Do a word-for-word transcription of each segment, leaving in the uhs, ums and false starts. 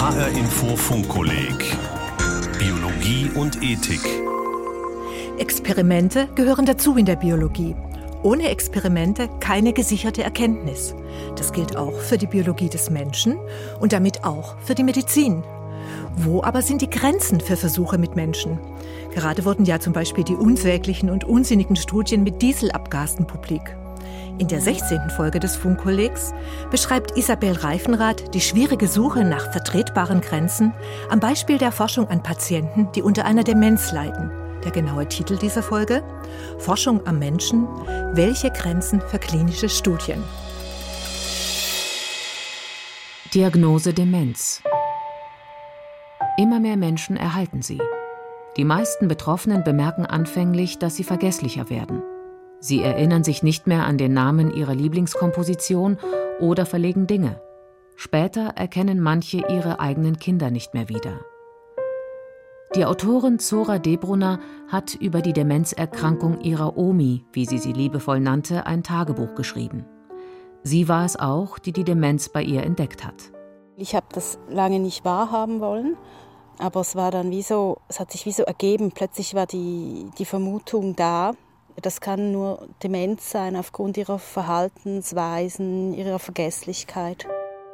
H R-Info Funkkolleg Biologie und Ethik. Experimente gehören dazu in der Biologie. Ohne Experimente keine gesicherte Erkenntnis. Das gilt auch für die Biologie des Menschen und damit auch für die Medizin. Wo aber sind die Grenzen für Versuche mit Menschen? Gerade wurden ja zum Beispiel die unsäglichen und unsinnigen Studien mit Dieselabgasen publik. In der sechzehnten Folge des Funkkollegs beschreibt Isabel Reifenrath die schwierige Suche nach vertretbaren Grenzen am Beispiel der Forschung an Patienten, die unter einer Demenz leiden. Der genaue Titel dieser Folge: Forschung am Menschen. Welche Grenzen für klinische Studien? Diagnose Demenz. Immer mehr Menschen erhalten sie. Die meisten Betroffenen bemerken anfänglich, dass sie vergesslicher werden. Sie erinnern sich nicht mehr an den Namen ihrer Lieblingskomposition oder verlegen Dinge. Später erkennen manche ihre eigenen Kinder nicht mehr wieder. Die Autorin Zora Debrunner hat über die Demenzerkrankung ihrer Omi, wie sie sie liebevoll nannte, ein Tagebuch geschrieben. Sie war es auch, die die Demenz bei ihr entdeckt hat. Ich habe das lange nicht wahrhaben wollen, aber es war dann wie so, es hat sich wie so ergeben. Plötzlich war die, die Vermutung da, das kann nur Demenz sein aufgrund ihrer Verhaltensweisen, ihrer Vergesslichkeit.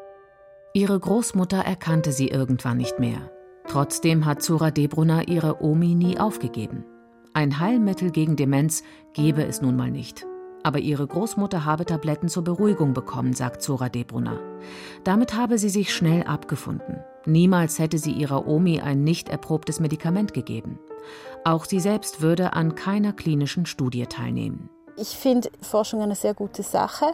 Ihre Großmutter erkannte sie irgendwann nicht mehr. Trotzdem hat Zora Debrunner ihre Omi nie aufgegeben. Ein Heilmittel gegen Demenz gebe es nun mal nicht. Aber ihre Großmutter habe Tabletten zur Beruhigung bekommen, sagt Zora Debrunner. Damit habe sie sich schnell abgefunden. Niemals hätte sie ihrer Omi ein nicht erprobtes Medikament gegeben. Auch sie selbst würde an keiner klinischen Studie teilnehmen. Ich finde Forschung eine sehr gute Sache,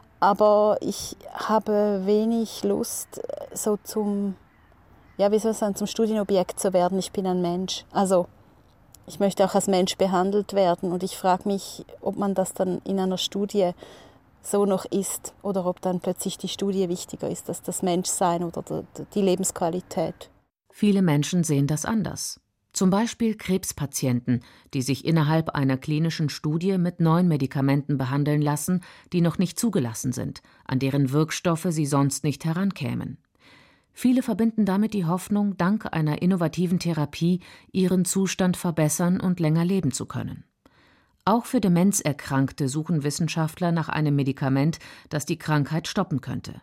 aber ich habe wenig Lust, so zum, ja, wie soll ich sagen, zum Studienobjekt zu werden. Ich bin ein Mensch. Also ich möchte auch als Mensch behandelt werden und ich frage mich, ob man das dann in einer Studie so noch ist oder ob dann plötzlich die Studie wichtiger ist als das Menschsein oder die Lebensqualität. Viele Menschen sehen das anders. Zum Beispiel Krebspatienten, die sich innerhalb einer klinischen Studie mit neuen Medikamenten behandeln lassen, die noch nicht zugelassen sind, an deren Wirkstoffe sie sonst nicht herankämen. Viele verbinden damit die Hoffnung, dank einer innovativen Therapie ihren Zustand verbessern und länger leben zu können. Auch für Demenzerkrankte suchen Wissenschaftler nach einem Medikament, das die Krankheit stoppen könnte.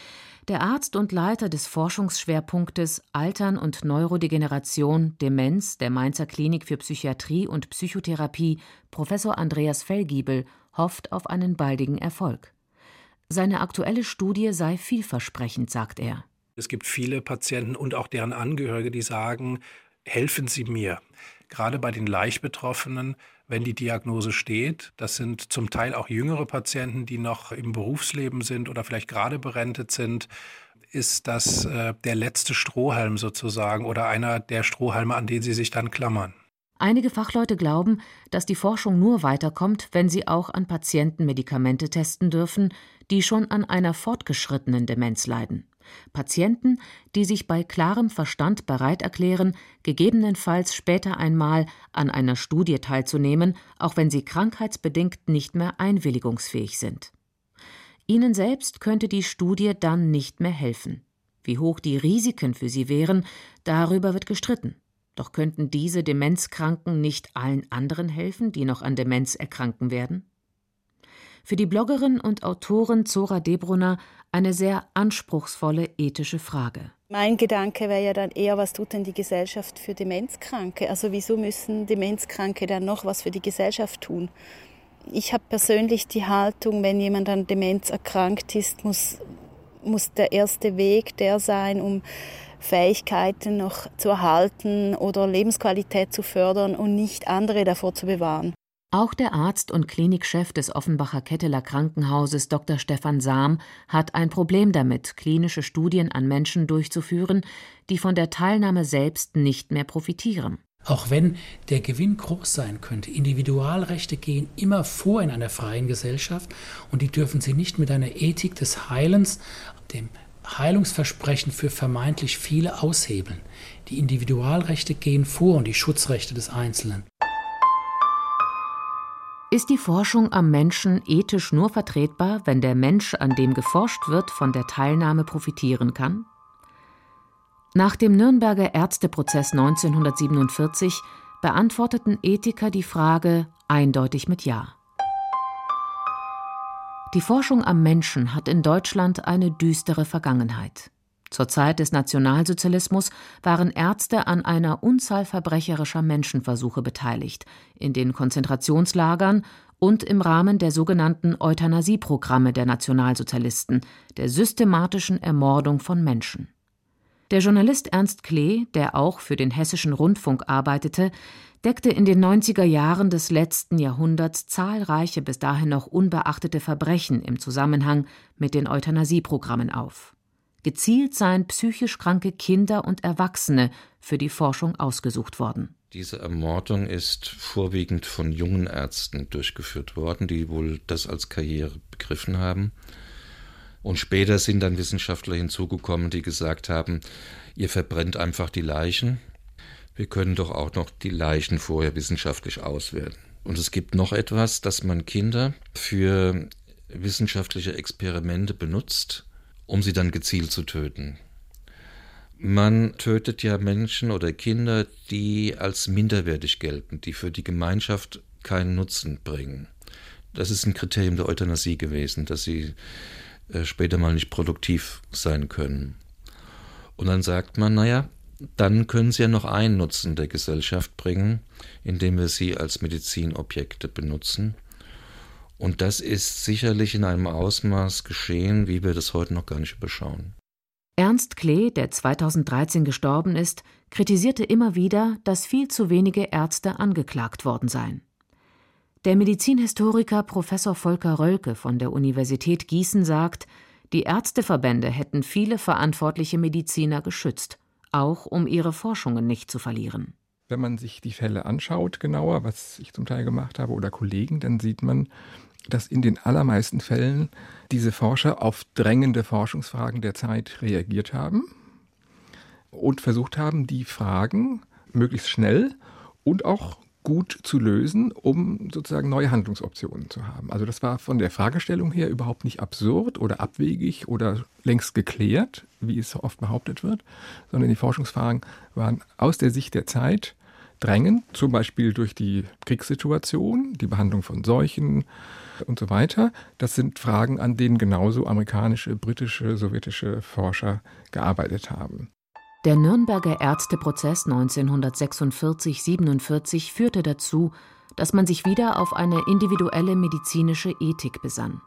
Der Arzt und Leiter des Forschungsschwerpunktes Altern und Neurodegeneration Demenz der Mainzer Klinik für Psychiatrie und Psychotherapie, Professor Andreas Fellgiebel, hofft auf einen baldigen Erfolg. Seine aktuelle Studie sei vielversprechend, sagt er. Es gibt viele Patienten und auch deren Angehörige, die sagen, helfen Sie mir. Gerade bei den leicht Betroffenen, wenn die Diagnose steht, das sind zum Teil auch jüngere Patienten, die noch im Berufsleben sind oder vielleicht gerade berentet sind, ist das äh, der letzte Strohhalm sozusagen oder einer der Strohhalme, an den sie sich dann klammern. Einige Fachleute glauben, dass die Forschung nur weiterkommt, wenn sie auch an Patienten Medikamente testen dürfen, die schon an einer fortgeschrittenen Demenz leiden. Patienten, die sich bei klarem Verstand bereit erklären, gegebenenfalls später einmal an einer Studie teilzunehmen, auch wenn sie krankheitsbedingt nicht mehr einwilligungsfähig sind. Ihnen selbst könnte die Studie dann nicht mehr helfen. Wie hoch die Risiken für sie wären, darüber wird gestritten. Doch könnten diese Demenzkranken nicht allen anderen helfen, die noch an Demenz erkranken werden? Für die Bloggerin und Autorin Zora Debrunner eine sehr anspruchsvolle ethische Frage. Mein Gedanke wäre ja dann eher, was tut denn die Gesellschaft für Demenzkranke? Also wieso müssen Demenzkranke dann noch was für die Gesellschaft tun? Ich habe persönlich die Haltung, wenn jemand an Demenz erkrankt ist, muss, muss der erste Weg der sein, um Fähigkeiten noch zu erhalten oder Lebensqualität zu fördern und nicht andere davor zu bewahren. Auch der Arzt und Klinikchef des Offenbacher Ketteler Krankenhauses Doktor Stefan Sam hat ein Problem damit, klinische Studien an Menschen durchzuführen, die von der Teilnahme selbst nicht mehr profitieren. Auch wenn der Gewinn groß sein könnte, Individualrechte gehen immer vor in einer freien Gesellschaft und die dürfen sie nicht mit einer Ethik des Heilens, dem Heilungsversprechen für vermeintlich viele aushebeln. Die Individualrechte gehen vor und die Schutzrechte des Einzelnen. Ist die Forschung am Menschen ethisch nur vertretbar, wenn der Mensch, an dem geforscht wird, von der Teilnahme profitieren kann? Nach dem Nürnberger Ärzteprozess neunzehnhundertsiebenundvierzig beantworteten Ethiker die Frage eindeutig mit Ja. Die Forschung am Menschen hat in Deutschland eine düstere Vergangenheit. Zur Zeit des Nationalsozialismus waren Ärzte an einer Unzahl verbrecherischer Menschenversuche beteiligt, in den Konzentrationslagern und im Rahmen der sogenannten Euthanasieprogramme der Nationalsozialisten, der systematischen Ermordung von Menschen. Der Journalist Ernst Klee, der auch für den Hessischen Rundfunk arbeitete, deckte in den neunziger Jahren des letzten Jahrhunderts zahlreiche bis dahin noch unbeachtete Verbrechen im Zusammenhang mit den Euthanasieprogrammen auf. Gezielt seien psychisch kranke Kinder und Erwachsene für die Forschung ausgesucht worden. Diese Ermordung ist vorwiegend von jungen Ärzten durchgeführt worden, die wohl das als Karriere begriffen haben. Und später sind dann Wissenschaftler hinzugekommen, die gesagt haben, ihr verbrennt einfach die Leichen. Wir können doch auch noch die Leichen vorher wissenschaftlich auswerten. Und es gibt noch etwas, dass man Kinder für wissenschaftliche Experimente benutzt, um sie dann gezielt zu töten. Man tötet ja Menschen oder Kinder, die als minderwertig gelten, die für die Gemeinschaft keinen Nutzen bringen. Das ist ein Kriterium der Euthanasie gewesen, dass sie äh, später mal nicht produktiv sein können. Und dann sagt man, naja, dann können sie ja noch einen Nutzen der Gesellschaft bringen, indem wir sie als Medizinobjekte benutzen. Und das ist sicherlich in einem Ausmaß geschehen, wie wir das heute noch gar nicht überschauen. Ernst Klee, der zweitausenddreizehn gestorben ist, kritisierte immer wieder, dass viel zu wenige Ärzte angeklagt worden seien. Der Medizinhistoriker Professor Volker Rölke von der Universität Gießen sagt, die Ärzteverbände hätten viele verantwortliche Mediziner geschützt, auch um ihre Forschungen nicht zu verlieren. Wenn man sich die Fälle anschaut, genauer, was ich zum Teil gemacht habe oder Kollegen, dann sieht man, dass in den allermeisten Fällen diese Forscher auf drängende Forschungsfragen der Zeit reagiert haben und versucht haben, die Fragen möglichst schnell und auch gut zu lösen, um sozusagen neue Handlungsoptionen zu haben. Also das war von der Fragestellung her überhaupt nicht absurd oder abwegig oder längst geklärt, wie es oft behauptet wird, sondern die Forschungsfragen waren aus der Sicht der Zeit drängend, zum Beispiel durch die Kriegssituation, die Behandlung von Seuchen und so weiter. Das sind Fragen, an denen genauso amerikanische, britische, sowjetische Forscher gearbeitet haben. Der Nürnberger Ärzteprozess neunzehnhundertsechsundvierzig siebenundvierzig führte dazu, dass man sich wieder auf eine individuelle medizinische Ethik besann.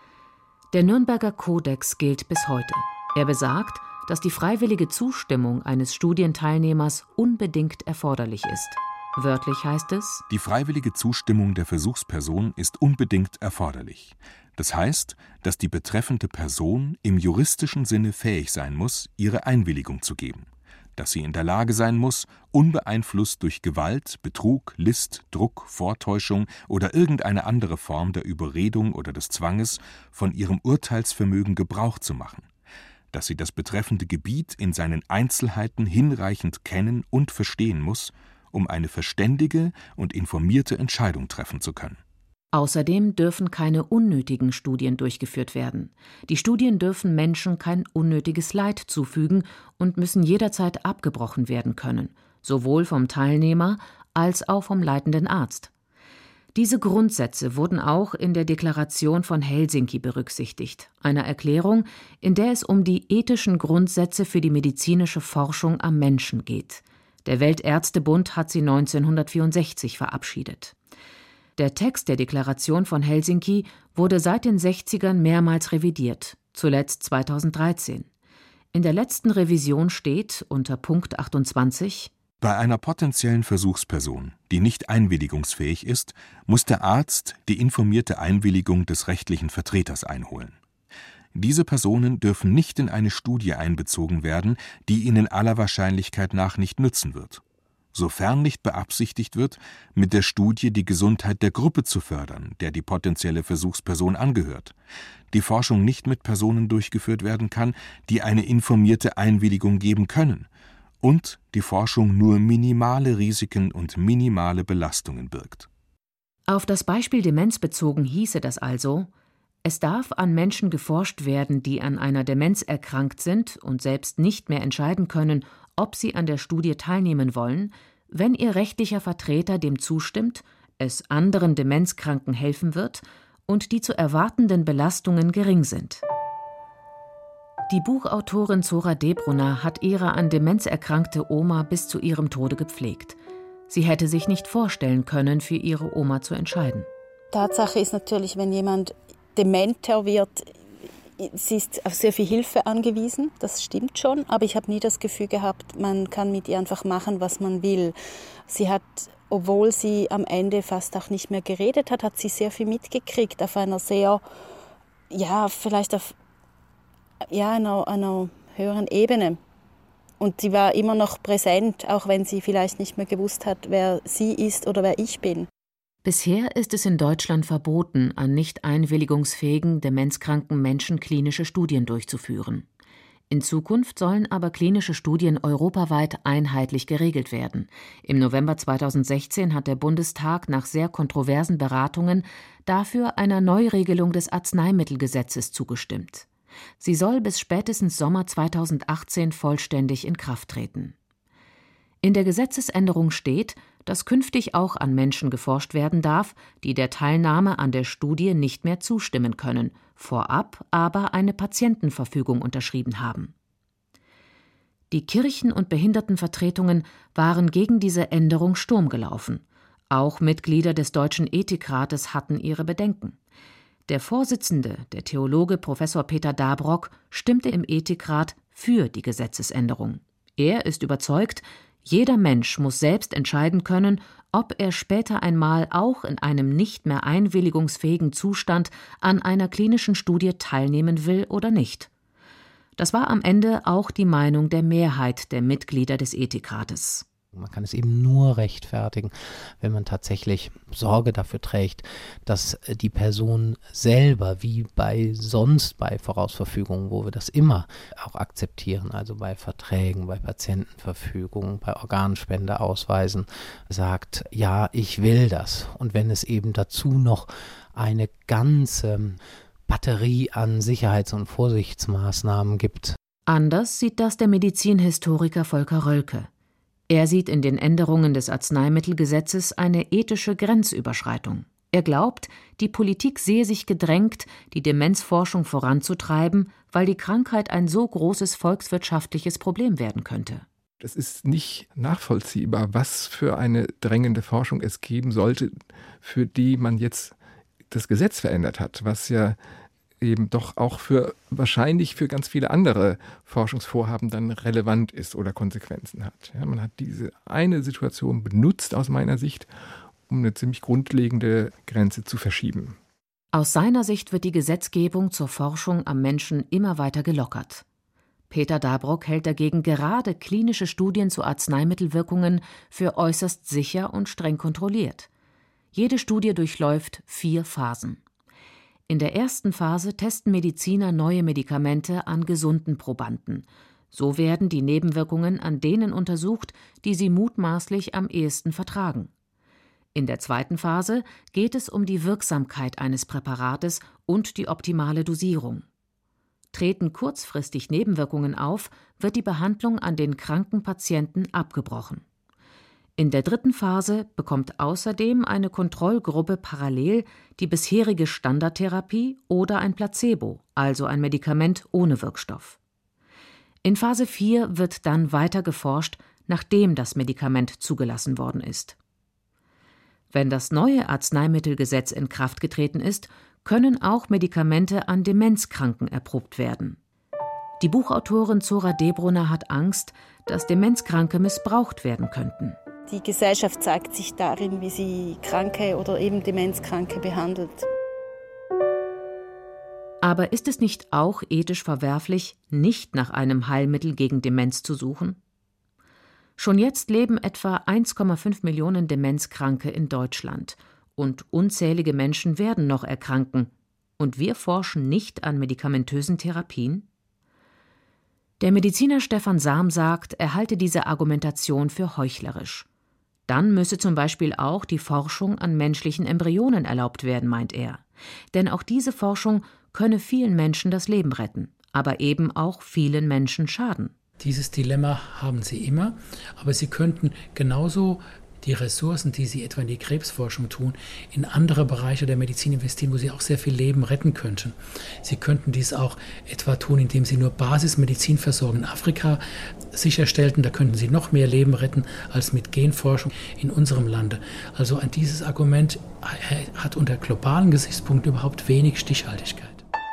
Der Nürnberger Kodex gilt bis heute. Er besagt, dass die freiwillige Zustimmung eines Studienteilnehmers unbedingt erforderlich ist. Wörtlich heißt es: Die freiwillige Zustimmung der Versuchsperson ist unbedingt erforderlich. Das heißt, dass die betreffende Person im juristischen Sinne fähig sein muss, ihre Einwilligung zu geben, dass sie in der Lage sein muss, unbeeinflusst durch Gewalt, Betrug, List, Druck, Vortäuschung oder irgendeine andere Form der Überredung oder des Zwanges von ihrem Urteilsvermögen Gebrauch zu machen, dass sie das betreffende Gebiet in seinen Einzelheiten hinreichend kennen und verstehen muss, um eine verständige und informierte Entscheidung treffen zu können. Außerdem dürfen keine unnötigen Studien durchgeführt werden. Die Studien dürfen Menschen kein unnötiges Leid zufügen und müssen jederzeit abgebrochen werden können, sowohl vom Teilnehmer als auch vom leitenden Arzt. Diese Grundsätze wurden auch in der Deklaration von Helsinki berücksichtigt, einer Erklärung, in der es um die ethischen Grundsätze für die medizinische Forschung am Menschen geht. Der Weltärztebund hat sie neunzehnhundertvierundsechzig verabschiedet. Der Text der Deklaration von Helsinki wurde seit den sechzigern mehrmals revidiert, zuletzt zweitausenddreizehn. In der letzten Revision steht unter Punkt achtundzwanzig: Bei einer potenziellen Versuchsperson, die nicht einwilligungsfähig ist, muss der Arzt die informierte Einwilligung des rechtlichen Vertreters einholen. Diese Personen dürfen nicht in eine Studie einbezogen werden, die ihnen aller Wahrscheinlichkeit nach nicht nützen wird. Sofern nicht beabsichtigt wird, mit der Studie die Gesundheit der Gruppe zu fördern, der die potenzielle Versuchsperson angehört, die Forschung nicht mit Personen durchgeführt werden kann, die eine informierte Einwilligung geben können, und die Forschung nur minimale Risiken und minimale Belastungen birgt. Auf das Beispiel Demenz bezogen hieße das also: Es darf an Menschen geforscht werden, die an einer Demenz erkrankt sind und selbst nicht mehr entscheiden können, ob sie an der Studie teilnehmen wollen, wenn ihr rechtlicher Vertreter dem zustimmt, es anderen Demenzkranken helfen wird und die zu erwartenden Belastungen gering sind. Die Buchautorin Zora Debrunner hat ihre an Demenz erkrankte Oma bis zu ihrem Tode gepflegt. Sie hätte sich nicht vorstellen können, für ihre Oma zu entscheiden. Tatsache ist natürlich, wenn jemand dementer wird, sie ist auf sehr viel Hilfe angewiesen, das stimmt schon, aber ich habe nie das Gefühl gehabt, man kann mit ihr einfach machen, was man will. Sie hat, obwohl sie am Ende fast auch nicht mehr geredet hat, hat sie sehr viel mitgekriegt auf einer sehr, ja, vielleicht auf ja, einer, einer höheren Ebene. Und sie war immer noch präsent, auch wenn sie vielleicht nicht mehr gewusst hat, wer sie ist oder wer ich bin. Bisher ist es in Deutschland verboten, an nicht einwilligungsfähigen, demenzkranken Menschen klinische Studien durchzuführen. In Zukunft sollen aber klinische Studien europaweit einheitlich geregelt werden. Im November zweitausendsechzehn hat der Bundestag nach sehr kontroversen Beratungen dafür einer Neuregelung des Arzneimittelgesetzes zugestimmt. Sie soll bis spätestens Sommer zweitausendachtzehn vollständig in Kraft treten. In der Gesetzesänderung steht, dass künftig auch an Menschen geforscht werden darf, die der Teilnahme an der Studie nicht mehr zustimmen können, vorab aber eine Patientenverfügung unterschrieben haben. Die Kirchen- und Behindertenvertretungen waren gegen diese Änderung Sturm gelaufen. Auch Mitglieder des Deutschen Ethikrates hatten ihre Bedenken. Der Vorsitzende, der Theologe Professor Peter Dabrock, stimmte im Ethikrat für die Gesetzesänderung. Er ist überzeugt, jeder Mensch muss selbst entscheiden können, ob er später einmal auch in einem nicht mehr einwilligungsfähigen Zustand an einer klinischen Studie teilnehmen will oder nicht. Das war am Ende auch die Meinung der Mehrheit der Mitglieder des Ethikrates. Man kann es eben nur rechtfertigen, wenn man tatsächlich Sorge dafür trägt, dass die Person selber, wie bei sonst bei Vorausverfügungen, wo wir das immer auch akzeptieren, also bei Verträgen, bei Patientenverfügungen, bei Organspendeausweisen, sagt, ja, ich will das. Und wenn es eben dazu noch eine ganze Batterie an Sicherheits- und Vorsichtsmaßnahmen gibt. Anders sieht das der Medizinhistoriker Volker Rölke. Er sieht in den Änderungen des Arzneimittelgesetzes eine ethische Grenzüberschreitung. Er glaubt, die Politik sehe sich gedrängt, die Demenzforschung voranzutreiben, weil die Krankheit ein so großes volkswirtschaftliches Problem werden könnte. Es ist nicht nachvollziehbar, was für eine drängende Forschung es geben sollte, für die man jetzt das Gesetz verändert hat, was ja eben doch auch für wahrscheinlich für ganz viele andere Forschungsvorhaben dann relevant ist oder Konsequenzen hat. Ja, man hat diese eine Situation benutzt aus meiner Sicht, um eine ziemlich grundlegende Grenze zu verschieben. Aus seiner Sicht wird die Gesetzgebung zur Forschung am Menschen immer weiter gelockert. Peter Dabrock hält dagegen gerade klinische Studien zu Arzneimittelwirkungen für äußerst sicher und streng kontrolliert. Jede Studie durchläuft vier Phasen. In der ersten Phase testen Mediziner neue Medikamente an gesunden Probanden. So werden die Nebenwirkungen an denen untersucht, die sie mutmaßlich am ehesten vertragen. In der zweiten Phase geht es um die Wirksamkeit eines Präparates und die optimale Dosierung. Treten kurzfristig Nebenwirkungen auf, wird die Behandlung an den kranken Patienten abgebrochen. In der dritten Phase bekommt außerdem eine Kontrollgruppe parallel die bisherige Standardtherapie oder ein Placebo, also ein Medikament ohne Wirkstoff. In Phase vier wird dann weiter geforscht, nachdem das Medikament zugelassen worden ist. Wenn das neue Arzneimittelgesetz in Kraft getreten ist, können auch Medikamente an Demenzkranken erprobt werden. Die Buchautorin Zora Debrunner hat Angst, dass Demenzkranke missbraucht werden könnten. Die Gesellschaft zeigt sich darin, wie sie Kranke oder eben Demenzkranke behandelt. Aber ist es nicht auch ethisch verwerflich, nicht nach einem Heilmittel gegen Demenz zu suchen? Schon jetzt leben etwa eins Komma fünf Millionen Demenzkranke in Deutschland und unzählige Menschen werden noch erkranken. Und wir forschen nicht an medikamentösen Therapien? Der Mediziner Stefan Sam sagt, er halte diese Argumentation für heuchlerisch. Dann müsse zum Beispiel auch die Forschung an menschlichen Embryonen erlaubt werden, meint er. Denn auch diese Forschung könne vielen Menschen das Leben retten, aber eben auch vielen Menschen schaden. Dieses Dilemma haben sie immer, aber sie könnten genauso die Ressourcen, die sie etwa in die Krebsforschung tun, in andere Bereiche der Medizin investieren, wo sie auch sehr viel Leben retten könnten. Sie könnten dies auch etwa tun, indem sie nur Basismedizinversorgung in Afrika sicherstellten. Da könnten sie noch mehr Leben retten als mit Genforschung in unserem Lande. Also an dieses Argument hat unter globalen Gesichtspunkten überhaupt wenig Stichhaltigkeit.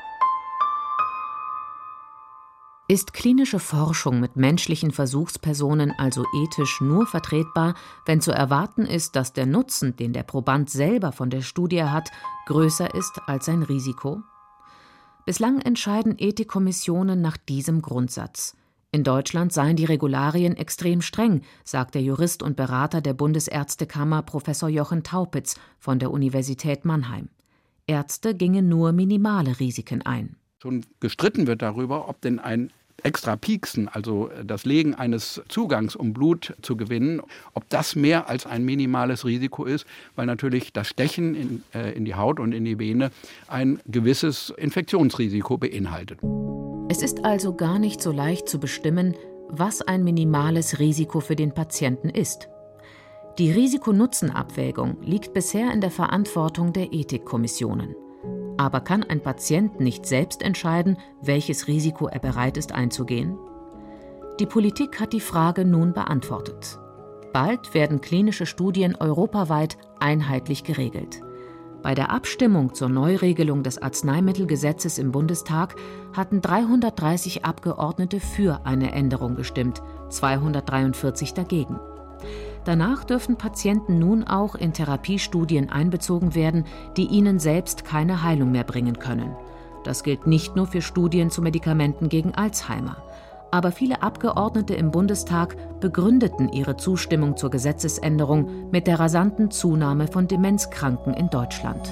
Ist klinische Forschung mit menschlichen Versuchspersonen also ethisch nur vertretbar, wenn zu erwarten ist, dass der Nutzen, den der Proband selber von der Studie hat, größer ist als sein Risiko? Bislang entscheiden Ethikkommissionen nach diesem Grundsatz. In Deutschland seien die Regularien extrem streng, sagt der Jurist und Berater der Bundesärztekammer Professor Jochen Taupitz von der Universität Mannheim. Ärzte gingen nur minimale Risiken ein. Schon gestritten wird darüber, ob denn ein extra Pieksen, also das Legen eines Zugangs, um Blut zu gewinnen, ob das mehr als ein minimales Risiko ist, weil natürlich das Stechen in, äh, in die Haut und in die Vene ein gewisses Infektionsrisiko beinhaltet. Es ist also gar nicht so leicht zu bestimmen, was ein minimales Risiko für den Patienten ist. Die Risiko-Nutzen-Abwägung liegt bisher in der Verantwortung der Ethikkommissionen. Aber kann ein Patient nicht selbst entscheiden, welches Risiko er bereit ist einzugehen? Die Politik hat die Frage nun beantwortet. Bald werden klinische Studien europaweit einheitlich geregelt. Bei der Abstimmung zur Neuregelung des Arzneimittelgesetzes im Bundestag hatten dreihundertdreißig Abgeordnete für eine Änderung gestimmt, zweihundertdreiundvierzig dagegen. Danach dürfen Patienten nun auch in Therapiestudien einbezogen werden, die ihnen selbst keine Heilung mehr bringen können. Das gilt nicht nur für Studien zu Medikamenten gegen Alzheimer. Aber viele Abgeordnete im Bundestag begründeten ihre Zustimmung zur Gesetzesänderung mit der rasanten Zunahme von Demenzkranken in Deutschland.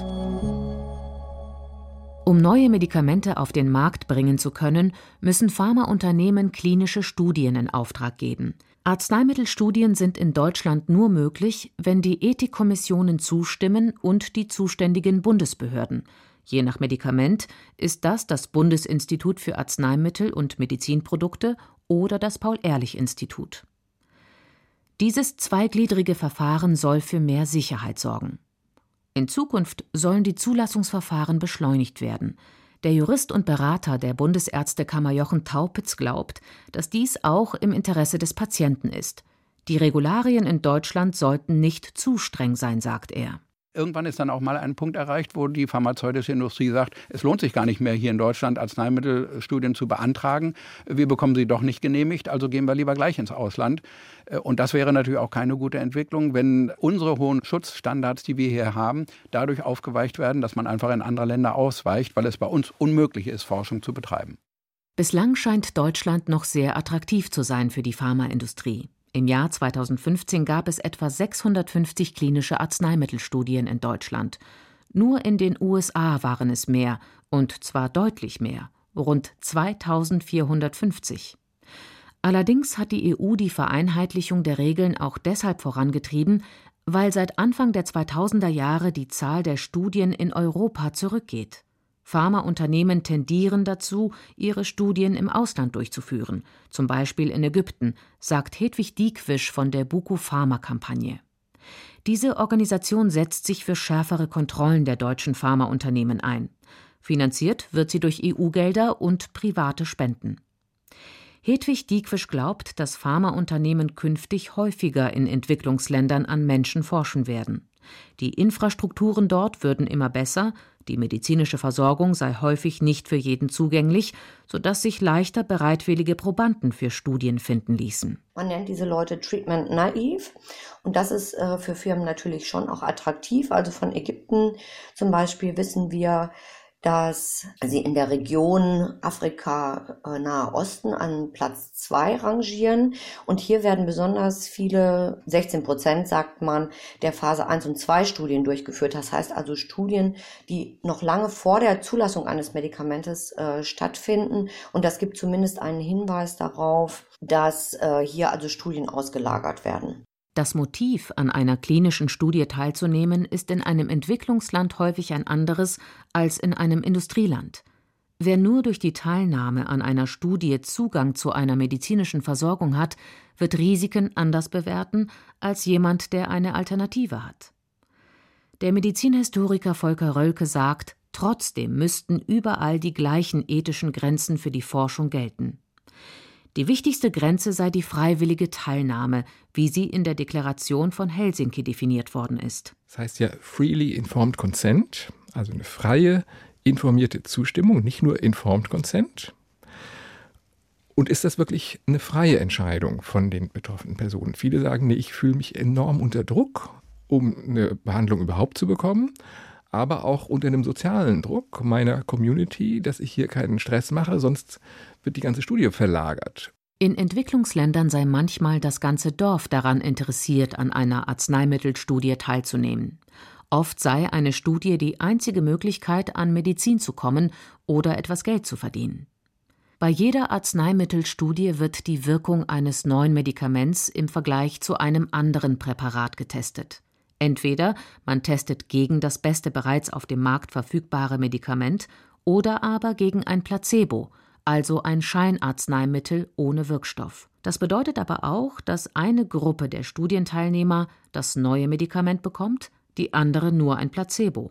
Um neue Medikamente auf den Markt bringen zu können, müssen Pharmaunternehmen klinische Studien in Auftrag geben. Arzneimittelstudien sind in Deutschland nur möglich, wenn die Ethikkommissionen zustimmen und die zuständigen Bundesbehörden. Je nach Medikament ist das das Bundesinstitut für Arzneimittel und Medizinprodukte oder das Paul-Ehrlich-Institut. Dieses zweigliedrige Verfahren soll für mehr Sicherheit sorgen. In Zukunft sollen die Zulassungsverfahren beschleunigt werden. Der Jurist und Berater der Bundesärztekammer Jochen Taupitz glaubt, dass dies auch im Interesse des Patienten ist. Die Regularien in Deutschland sollten nicht zu streng sein, sagt er. Irgendwann ist dann auch mal ein Punkt erreicht, wo die pharmazeutische Industrie sagt, es lohnt sich gar nicht mehr, hier in Deutschland Arzneimittelstudien zu beantragen. Wir bekommen sie doch nicht genehmigt, also gehen wir lieber gleich ins Ausland. Und das wäre natürlich auch keine gute Entwicklung, wenn unsere hohen Schutzstandards, die wir hier haben, dadurch aufgeweicht werden, dass man einfach in andere Länder ausweicht, weil es bei uns unmöglich ist, Forschung zu betreiben. Bislang scheint Deutschland noch sehr attraktiv zu sein für die Pharmaindustrie. Im Jahr zweitausendfünfzehn gab es etwa sechshundertfünfzig klinische Arzneimittelstudien in Deutschland. Nur in den U S A waren es mehr, und zwar deutlich mehr, rund zweitausendvierhundertfünfzig. Allerdings hat die E U die Vereinheitlichung der Regeln auch deshalb vorangetrieben, weil seit Anfang der zweitausender Jahre die Zahl der Studien in Europa zurückgeht. Pharmaunternehmen tendieren dazu, ihre Studien im Ausland durchzuführen, zum Beispiel in Ägypten, sagt Hedwig Diekwisch von der Buko-Pharma-Kampagne. Diese Organisation setzt sich für schärfere Kontrollen der deutschen Pharmaunternehmen ein. Finanziert wird sie durch E U-Gelder und private Spenden. Hedwig Diekwisch glaubt, dass Pharmaunternehmen künftig häufiger in Entwicklungsländern an Menschen forschen werden. Die Infrastrukturen dort würden immer besser, die medizinische Versorgung sei häufig nicht für jeden zugänglich, sodass sich leichter bereitwillige Probanden für Studien finden ließen. Man nennt diese Leute Treatment Naive und das ist äh, für Firmen natürlich schon auch attraktiv. Also von Ägypten zum Beispiel wissen wir, dass sie in der Region Afrika, äh, Nahe Osten an Platz zwei rangieren. Und hier werden besonders viele, sechzehn Prozent sagt man, der Phase eins und zwei Studien durchgeführt. Das heißt also Studien, die noch lange vor der Zulassung eines Medikamentes äh, stattfinden. Und das gibt zumindest einen Hinweis darauf, dass äh, hier also Studien ausgelagert werden. Das Motiv, an einer klinischen Studie teilzunehmen, ist in einem Entwicklungsland häufig ein anderes als in einem Industrieland. Wer nur durch die Teilnahme an einer Studie Zugang zu einer medizinischen Versorgung hat, wird Risiken anders bewerten als jemand, der eine Alternative hat. Der Medizinhistoriker Volker Rölke sagt, trotzdem müssten überall die gleichen ethischen Grenzen für die Forschung gelten. Die wichtigste Grenze sei die freiwillige Teilnahme, wie sie in der Deklaration von Helsinki definiert worden ist. Das heißt ja freely informed consent, also eine freie, informierte Zustimmung, nicht nur informed consent. Und ist das wirklich eine freie Entscheidung von den betroffenen Personen? Viele sagen, nee, ich fühle mich enorm unter Druck, um eine Behandlung überhaupt zu bekommen, aber auch unter einem sozialen Druck meiner Community, dass ich hier keinen Stress mache, sonst wird die ganze Studie verlagert. In Entwicklungsländern sei manchmal das ganze Dorf daran interessiert, an einer Arzneimittelstudie teilzunehmen. Oft sei eine Studie die einzige Möglichkeit, an Medizin zu kommen oder etwas Geld zu verdienen. Bei jeder Arzneimittelstudie wird die Wirkung eines neuen Medikaments im Vergleich zu einem anderen Präparat getestet. Entweder man testet gegen das beste bereits auf dem Markt verfügbare Medikament oder aber gegen ein Placebo, also ein Scheinarzneimittel ohne Wirkstoff. Das bedeutet aber auch, dass eine Gruppe der Studienteilnehmer das neue Medikament bekommt, die andere nur ein Placebo.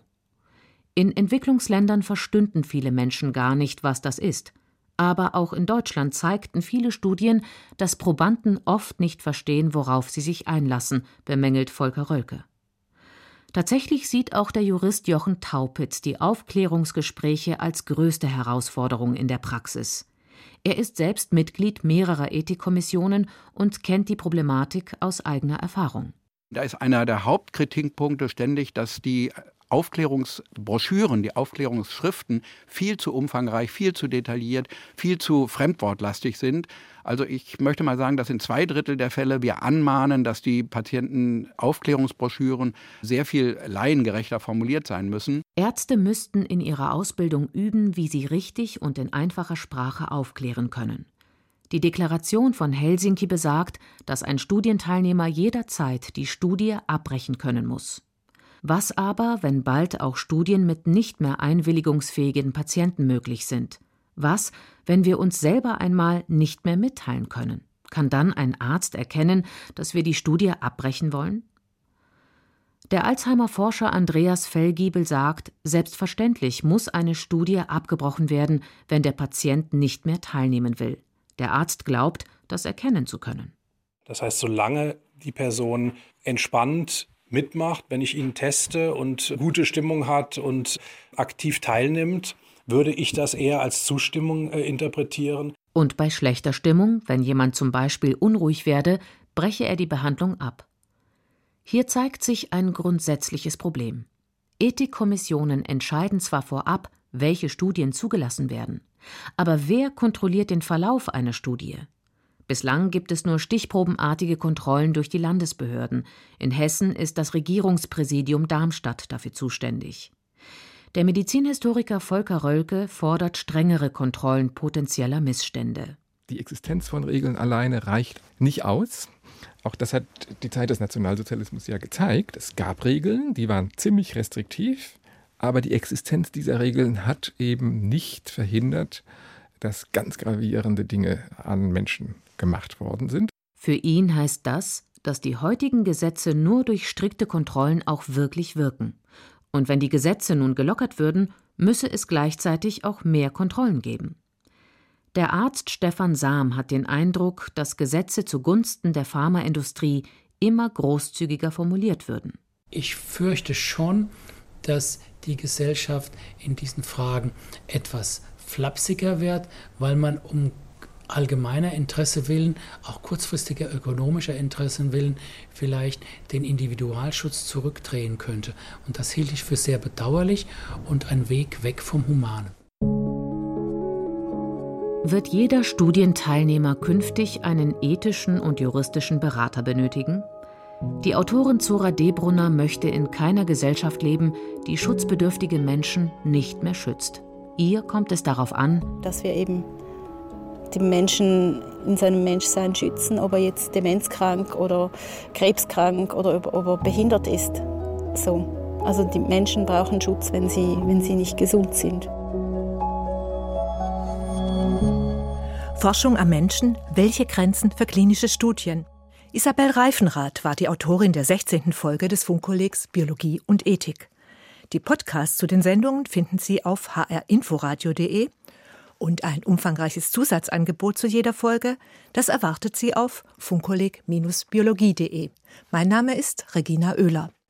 In Entwicklungsländern verstünden viele Menschen gar nicht, was das ist. Aber auch in Deutschland zeigten viele Studien, dass Probanden oft nicht verstehen, worauf sie sich einlassen, bemängelt Volker Rölke. Tatsächlich sieht auch der Jurist Jochen Taupitz die Aufklärungsgespräche als größte Herausforderung in der Praxis. Er ist selbst Mitglied mehrerer Ethikkommissionen und kennt die Problematik aus eigener Erfahrung. Da ist einer der Hauptkritikpunkte ständig, dass die Aufklärungsbroschüren, die Aufklärungsschriften viel zu umfangreich, viel zu detailliert, viel zu fremdwortlastig sind. Also ich möchte mal sagen, dass in zwei Drittel der Fälle wir anmahnen, dass die Patientenaufklärungsbroschüren sehr viel laiengerechter formuliert sein müssen. Ärzte müssten in ihrer Ausbildung üben, wie sie richtig und in einfacher Sprache aufklären können. Die Deklaration von Helsinki besagt, dass ein Studienteilnehmer jederzeit die Studie abbrechen können muss. Was aber, wenn bald auch Studien mit nicht mehr einwilligungsfähigen Patienten möglich sind? Was, wenn wir uns selber einmal nicht mehr mitteilen können? Kann dann ein Arzt erkennen, dass wir die Studie abbrechen wollen? Der Alzheimer-Forscher Andreas Fellgiebel sagt, selbstverständlich muss eine Studie abgebrochen werden, wenn der Patient nicht mehr teilnehmen will. Der Arzt glaubt, das erkennen zu können. Das heißt, solange die Person entspannt mitmacht, wenn ich ihn teste und gute Stimmung hat und aktiv teilnimmt, würde ich das eher als Zustimmung äh, interpretieren. Und bei schlechter Stimmung, wenn jemand zum Beispiel unruhig werde, breche er die Behandlung ab. Hier zeigt sich ein grundsätzliches Problem. Ethikkommissionen entscheiden zwar vorab, welche Studien zugelassen werden, aber wer kontrolliert den Verlauf einer Studie? Bislang gibt es nur stichprobenartige Kontrollen durch die Landesbehörden. In Hessen ist das Regierungspräsidium Darmstadt dafür zuständig. Der Medizinhistoriker Volker Rölke fordert strengere Kontrollen potenzieller Missstände. Die Existenz von Regeln alleine reicht nicht aus. Auch das hat die Zeit des Nationalsozialismus ja gezeigt. Es gab Regeln, die waren ziemlich restriktiv, aber die Existenz dieser Regeln hat eben nicht verhindert, dass ganz gravierende Dinge an Menschen gemacht worden sind. Für ihn heißt das, dass die heutigen Gesetze nur durch strikte Kontrollen auch wirklich wirken. Und wenn die Gesetze nun gelockert würden, müsse es gleichzeitig auch mehr Kontrollen geben. Der Arzt Stefan Sam hat den Eindruck, dass Gesetze zugunsten der Pharmaindustrie immer großzügiger formuliert würden. Ich fürchte schon, dass die Gesellschaft in diesen Fragen etwas flapsiger wird, weil man um allgemeiner Interesse willen, auch kurzfristiger ökonomischer Interessen willen, vielleicht den Individualschutz zurückdrehen könnte. Und das hielt ich für sehr bedauerlich und ein Weg weg vom Humanen. Wird jeder Studienteilnehmer künftig einen ethischen und juristischen Berater benötigen? Die Autorin Zora Debrunner möchte in keiner Gesellschaft leben, die schutzbedürftige Menschen nicht mehr schützt. Ihr kommt es darauf an, dass wir eben die Menschen in seinem Menschsein schützen, ob er jetzt demenzkrank oder krebskrank oder ob, ob er behindert ist. So. Also die Menschen brauchen Schutz, wenn sie, wenn sie nicht gesund sind. Forschung am Menschen, welche Grenzen für klinische Studien? Isabel Reifenrath war die Autorin der sechzehnten Folge des Funkkollegs Biologie und Ethik. Die Podcasts zu den Sendungen finden Sie auf h r inforadio punkt d e und ein umfangreiches Zusatzangebot zu jeder Folge, das erwartet Sie auf funkkolleg Bindestrich biologie punkt d e. Mein Name ist Regina Oehler.